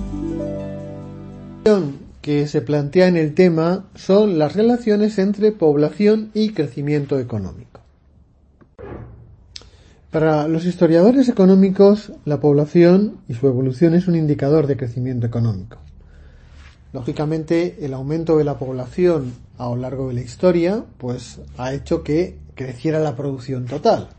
Que se plantea en el tema son las relaciones entre población y crecimiento económico. Para los historiadores económicos, la población y su evolución es un indicador de crecimiento económico. Lógicamente, el aumento de la población a lo largo de la historia, pues, ha hecho que creciera la producción total.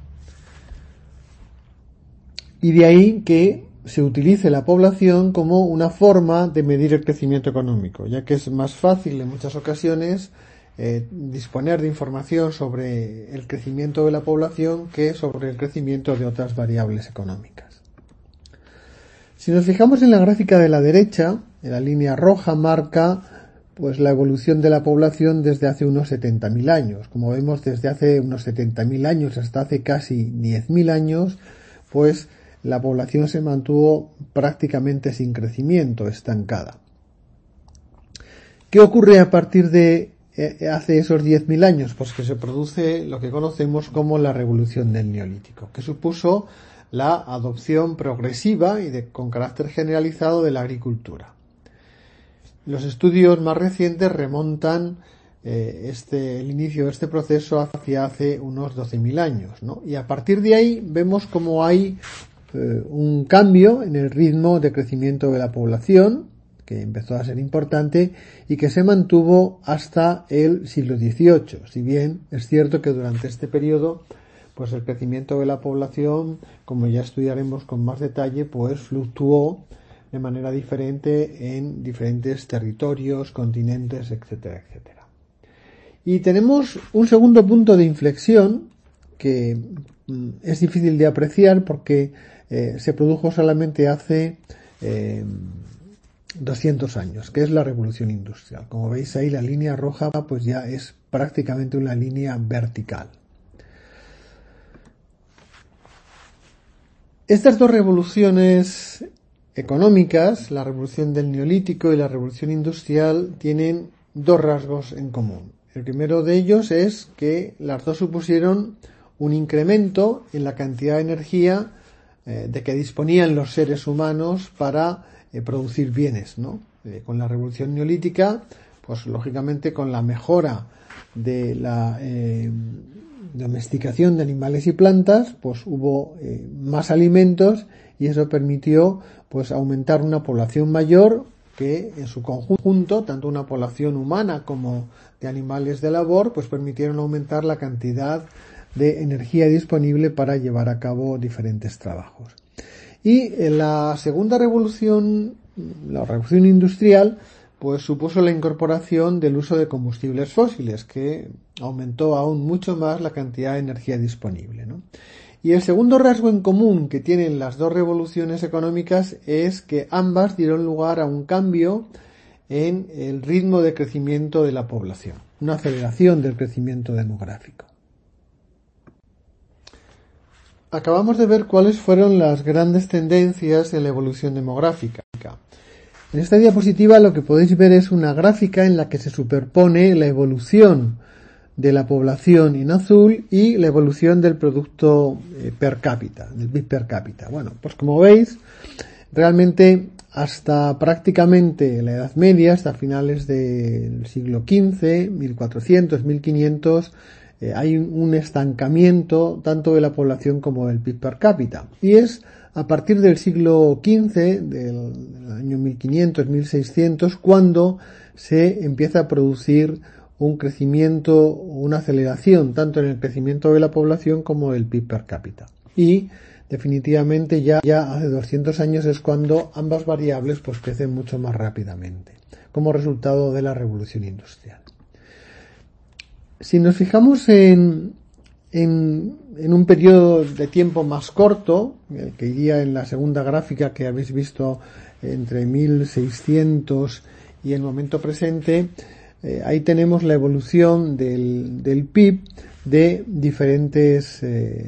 Y de ahí que se utilice la población como una forma de medir el crecimiento económico, ya que es más fácil en muchas ocasiones disponer de información sobre el crecimiento de la población que sobre el crecimiento de otras variables económicas. Si nos fijamos en la gráfica de la derecha, en la línea roja marca pues la evolución de la población desde hace unos 70.000 años. Como vemos, desde hace unos 70.000 años hasta hace casi 10.000 años, pues la población se mantuvo prácticamente sin crecimiento, estancada. ¿Qué ocurre a partir de hace esos 10.000 años? Pues que se produce lo que conocemos como la revolución del Neolítico, que supuso la adopción progresiva y con carácter generalizado de la agricultura. Los estudios más recientes remontan el inicio de este proceso hacia hace unos 12.000 años, ¿no? Y a partir de ahí vemos cómo hay un cambio en el ritmo de crecimiento de la población, que empezó a ser importante y que se mantuvo hasta el siglo XVIII. Si bien es cierto que durante este periodo, pues el crecimiento de la población, como ya estudiaremos con más detalle, pues fluctuó de manera diferente en diferentes territorios, continentes, etcétera, etcétera. Y tenemos un segundo punto de inflexión que es difícil de apreciar porque se produjo solamente hace 200 años, que es la revolución industrial. Como veis ahí, la línea roja pues ya es prácticamente una línea vertical. Estas dos revoluciones económicas, la revolución del Neolítico y la revolución industrial, tienen dos rasgos en común. El primero de ellos es que las dos supusieron un incremento en la cantidad de energía de que disponían los seres humanos para producir bienes, ¿no? Con la revolución neolítica, pues lógicamente con la mejora de la domesticación de animales y plantas, pues hubo más alimentos y eso permitió pues aumentar una población mayor que en su conjunto, tanto una población humana como de animales de labor, pues permitieron aumentar la cantidad de energía disponible para llevar a cabo diferentes trabajos. Y en la segunda revolución, la revolución industrial, pues supuso la incorporación del uso de combustibles fósiles, que aumentó aún mucho más la cantidad de energía disponible, ¿no? Y el segundo rasgo en común que tienen las dos revoluciones económicas es que ambas dieron lugar a un cambio en el ritmo de crecimiento de la población, una aceleración del crecimiento demográfico. Acabamos de ver cuáles fueron las grandes tendencias en la evolución demográfica. En esta diapositiva lo que podéis ver es una gráfica en la que se superpone la evolución de la población en azul y la evolución del producto per cápita, del PIB per cápita. Bueno, pues como veis, realmente hasta prácticamente la Edad Media, hasta finales del siglo XV, 1400, 1500, hay un estancamiento tanto de la población como del PIB per cápita. Y es a partir del siglo XV, del año 1500, 1600, cuando se empieza a producir un crecimiento, una aceleración, tanto en el crecimiento de la población como del PIB per cápita. Y definitivamente ya hace 200 años es cuando ambas variables pues crecen mucho más rápidamente, como resultado de la revolución industrial. Si nos fijamos en un periodo de tiempo más corto, que iría en la segunda gráfica que habéis visto entre 1600 y el momento presente, ahí tenemos la evolución del PIB de diferentes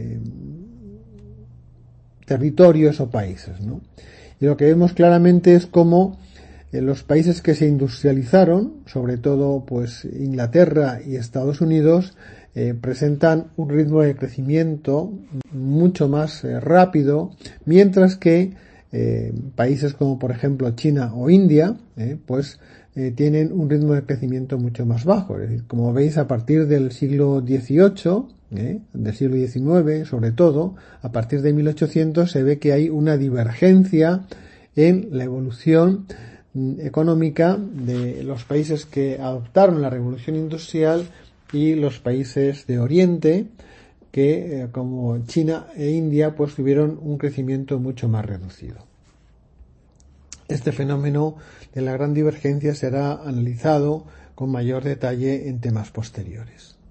territorios o países, ¿no? Y lo que vemos claramente es cómo los países que se industrializaron, sobre todo pues Inglaterra y Estados Unidos, presentan un ritmo de crecimiento mucho más rápido, mientras que países como por ejemplo China o India, tienen un ritmo de crecimiento mucho más bajo. Es decir, como veis, a partir del siglo XVIII, del siglo XIX sobre todo, a partir de 1800 se ve que hay una divergencia en la evolución económica de los países que adoptaron la revolución industrial y los países de Oriente, que como China e India pues tuvieron un crecimiento mucho más reducido. Este fenómeno de la gran divergencia será analizado con mayor detalle en temas posteriores.